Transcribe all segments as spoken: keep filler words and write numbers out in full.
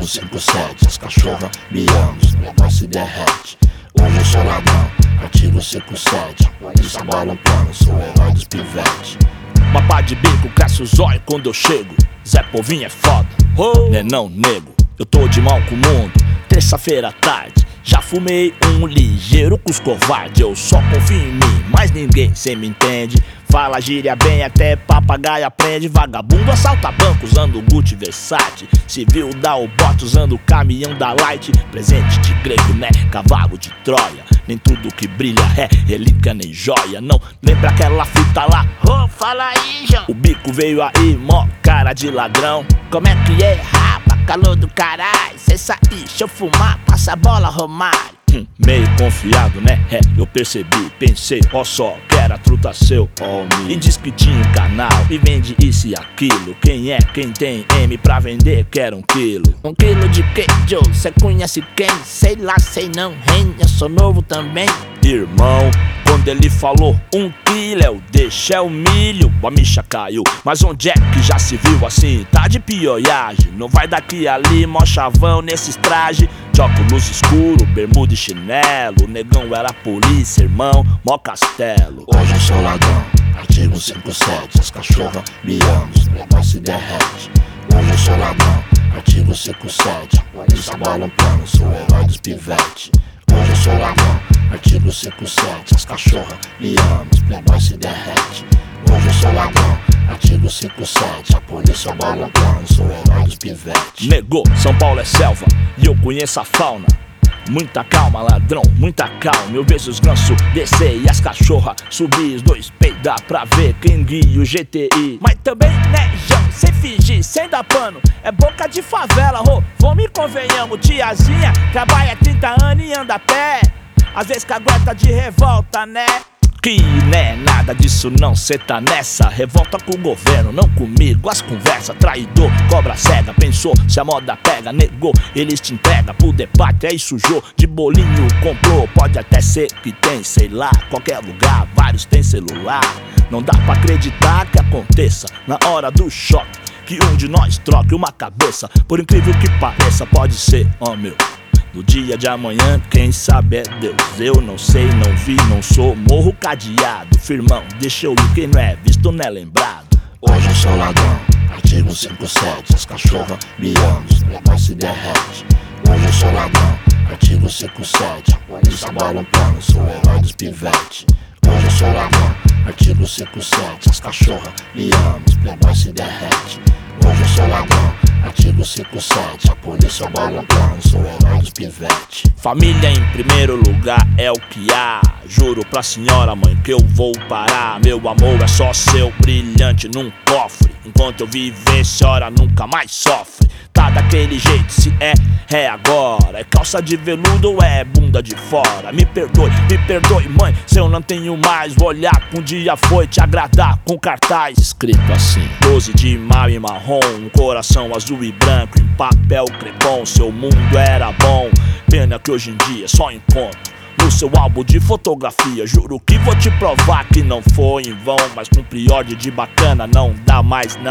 cinco sete, as cachorras me amam, os playboys se derrete. Hoje eu sou ladrão, artigo cinco sete, polícia bola um plano, sou o herói dos pivete. Uma pá de bico, cresce o zóio quando eu chego. Zé Povinho é foda, oh. Né não, nego, eu tô de mal com o mundo. Terça-feira à tarde, já fumei um ligeiro com os covardes. Eu só confio em mim, mas ninguém cê me entende. Fala gíria bem, até papagaio aprende. Vagabundo assalta banco usando Gucci Versace. Civil dá o bote usando o caminhão da Light. Presente de grego, né? Cavalo de Troia. Nem tudo que brilha é relíquia nem joia. Não lembra aquela fita lá? Oh, fala aí, João. O bico veio aí, mó cara de ladrão. Como é que é, rapa? Calor do caralho. Cê sair, deixa eu fumar, passa a bola, Romário. Hum, meio confiado, né? É, eu percebi, pensei, ó só, que era truta seu, ó me. E diz que tinha um canal e vende isso e aquilo. Quem é, quem tem M pra vender, quer um quilo. Um quilo de quê, Joe? Cê conhece quem? Sei lá, sei não, hein? Eu sou novo também. Irmão, quando ele falou um quilo, eu deixei o milho, a micha caiu. Mas onde é que já se viu assim? Tá de pioiagem, não vai daqui ali, mó chavão nesses trajes. De óculos escuro, bermuda e chinelo. O negão era polícia, irmão, mó castelo. Hoje eu sou ladrão, artigo cinco sete, as cachorras me amam, os playboys se derrete. Hoje eu sou ladrão, artigo cinco sete, polícia bola um plano, sou o herói dos pivete. Hoje eu sou ladrão, artigo cinco sete, as cachorras me amam, os playboys se derrete. Hoje eu sou ladrão, artigo cinco sete, a polícia bola um plano, sou o herói dos pivete. Negou, São Paulo é selva e eu conheço a fauna. Muita calma, ladrão, muita calma. Eu vejo os gansos descer e as cachorras subir. Os dois peidar pra ver quem guia o G T I. Mas também, né, João, sem fingir, sem dar pano. É boca de favela, ô, vamos e convenhamos. Tiazinha trabalha trinta anos e anda a pé. Às vezes cagueta de revolta, né? Que né, nada disso não, cê tá nessa. Revolta com o governo, não comigo. As conversas, traidor, cobra cega. Pensou, se a moda pega, negou, eles te entregam pro debate, aí sujou. De bolinho comprou, pode até ser que tem, sei lá, qualquer lugar, vários tem celular. Não dá pra acreditar que aconteça na hora do choque, que um de nós troque uma cabeça. Por incrível que pareça, pode ser, ó meu. No dia de amanhã, quem sabe é Deus. Eu não sei, não vi, não sou, morro cadeado. Firmão, deixa eu ir, quem não é visto não é lembrado. Hoje eu sou ladrão, artigo cinco sete, as cachorras me amam, os playboys se derrete. Hoje eu sou ladrão, artigo cinco sete, a polícia bola um plano, sou o herói dos pivete. Hoje eu sou ladrão, artigo cinco sete, as cachorras me amam, os playboys se derrete. Hoje eu sou ladrão, artigo cinco sete, a polícia bola um plano, sou o herói dos pivete. Família em primeiro lugar é o que há. Juro pra senhora mãe que eu vou parar. Meu amor é só seu, brilhante num cofre. Enquanto eu viver, senhora nunca mais sofre. Tá daquele jeito, se é, é agora. É calça de veludo ou é bunda de fora? Me perdoe, me perdoe mãe, se eu não tenho mais. Vou olhar que um dia foi te agradar com cartaz escrito assim: doze de maio em marrom, um coração azul e branco em papel crepom. Seu mundo era bom, pena que hoje em dia só encontro no seu álbum de fotografia. Juro que vou te provar que não foi em vão, mas com priorde de bacana não dá mais não.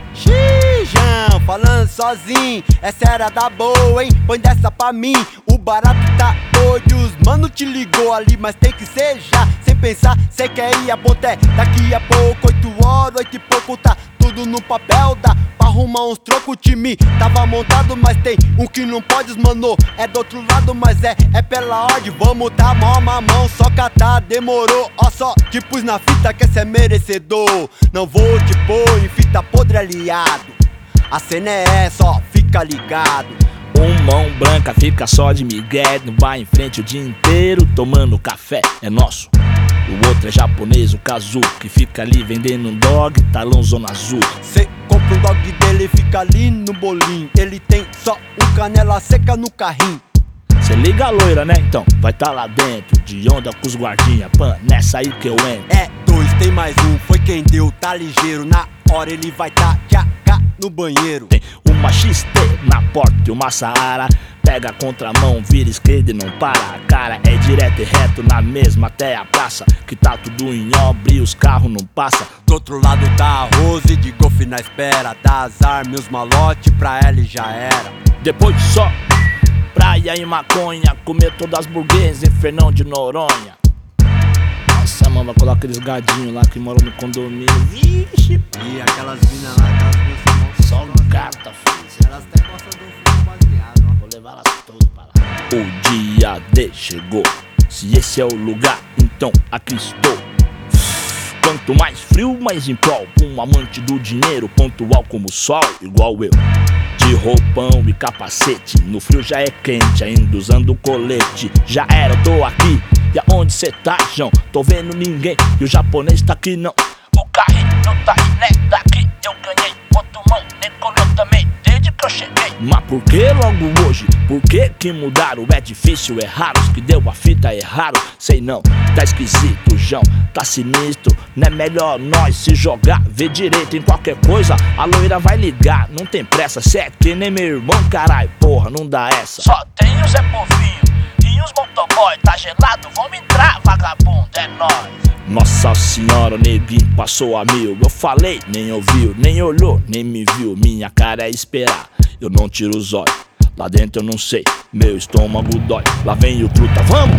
Xijão, falando sozinho, essa era da boa, hein? Põe dessa pra mim, o barato tá doido. Os mano te ligou ali, mas tem que ser já. Sem pensar, cê quer ir a ponté daqui a pouco, oito horas, oito e pouco, tá tudo no papel. Dá pra arrumar uns trocos, o time tava montado, mas tem um que não pode, mano. É do outro lado, mas é, é pela ordem. Vamos tá mó mamão, só catar, demorou. Ó só, te pus na fita que cê é merecedor. Não vou te pôr em fita podre aliado. A cena é essa, ó, fica ligado. Um mão branca fica só de migué, não vai em frente o dia inteiro tomando café, é nosso. O outro é japonês, o Kazu, que fica ali vendendo um dog, talão zona azul. Cê compra um dog dele, fica ali no bolinho. Ele tem só um canela seca no carrinho. Cê liga a loira, né? Então vai tá lá dentro, de onda com os guardinha, pan, nessa aí que eu entro. É dois, tem mais um, foi quem deu, tá ligeiro. Na hora ele vai tá tchaca no banheiro. Tem um uma X T na porta e uma Saara. Pega a contramão, vira esquerda e não para. A cara é direto e reto na mesma até a praça, que tá tudo em obra e os carros não passam. Do outro lado tá a Rose de golfe na espera. Dá as armas e os malote, pra ela e já era. Depois só praia e maconha, comer todas as burguesas em Fernão de Noronha. Nossa, mano, vai colocar aqueles gadinhos lá que moram no condomínio. Vixe, e aquelas minas lá, aquelas minas são só gata, filho. Elas até gostam do filme baseado, ó. Vou levar elas todas para lá. O dia D chegou. Se esse é o lugar, então aqui estou. Quanto mais frio, mais em prol. Um amante do dinheiro, pontual como o sol, igual eu. De roupão e capacete, no frio já é quente, ainda usando colete. Já era, eu tô aqui. E aonde cê tá, João? Tô vendo ninguém. E o japonês tá aqui não. O carrinho não tá aí, né? Daqui eu ganhei. Outro mão, nem colou também, desde que eu cheguei. Mas por que logo hoje? Por que que mudaram? É difícil, é raro. Os que deu a fita erraram. Sei não, tá esquisito, João. Tá sinistro, não é melhor nós se jogar. Vê direito em qualquer coisa, a loira vai ligar. Não tem pressa, cê é que nem meu irmão, carai. Porra, não dá essa. Só tem o Zé Povinho e os motoboy. Tá gelado, vamos entrar, vagabundo, é nóis. Nossa senhora, o neguinho passou a mil. Eu falei, nem ouviu, nem olhou, nem me viu. Minha cara é esperar, eu não tiro os olhos. Lá dentro eu não sei, meu estômago dói. Lá vem o truta, vamos!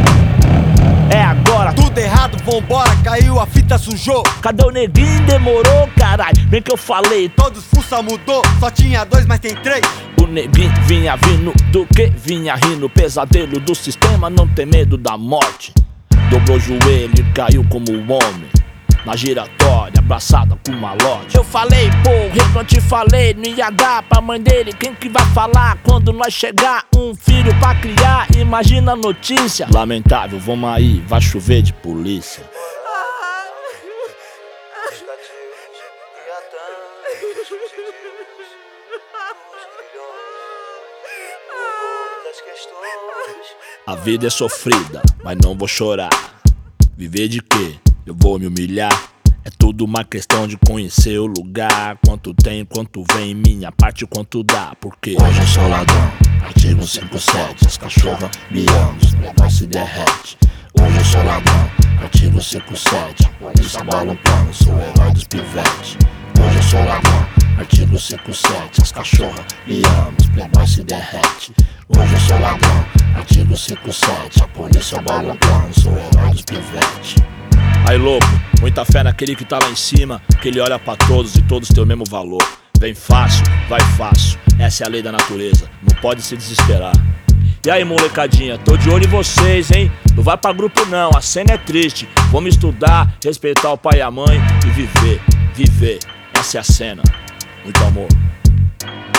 É agora! Tudo errado, vambora, caiu, a fita sujou. Cadê o neguinho? Demorou, caralho. Bem que eu falei, todos fuça mudou, só tinha dois, mas tem três. O neguinho vinha vindo do que? Vinha rindo, pesadelo do sistema, não tem medo da morte. Dobrou o joelho e caiu como um homem na giratória, abraçada com malote. Eu falei, porra, eu não te falei, não ia dar pra mãe dele. Quem que vai falar quando nós chegar? Um filho pra criar, imagina a notícia. Lamentável, vamos aí, vai chover de polícia. A vida é sofrida, mas não vou chorar. Viver de quê? Eu vou me humilhar. É tudo uma questão de conhecer o lugar. Quanto tem, quanto vem, minha parte, quanto dá. Porque hoje eu sou ladrão, artigo cinquenta e sete. As cachorras me amam, os negócios se derrete. Hoje eu sou ladrão, artigo cinquenta e sete. Polícia bala um plano, sou o herói dos pivetes. Hoje eu sou ladrão, artigo cinquenta e sete. As cachorras me amam, os playboys se derrete. Hoje eu sou ladrão, artigo cinquenta e sete. A polícia bala um plano, sou o herói dos pivetes. Aí louco, muita fé naquele que tá lá em cima, que ele olha pra todos e todos têm o mesmo valor. Vem fácil, vai fácil, essa é a lei da natureza, não pode se desesperar. E aí molecadinha, tô de olho em vocês, hein? Não vai pra grupo não, a cena é triste. Vamos estudar, respeitar o pai e a mãe e viver, viver, essa é a cena. Muito amor.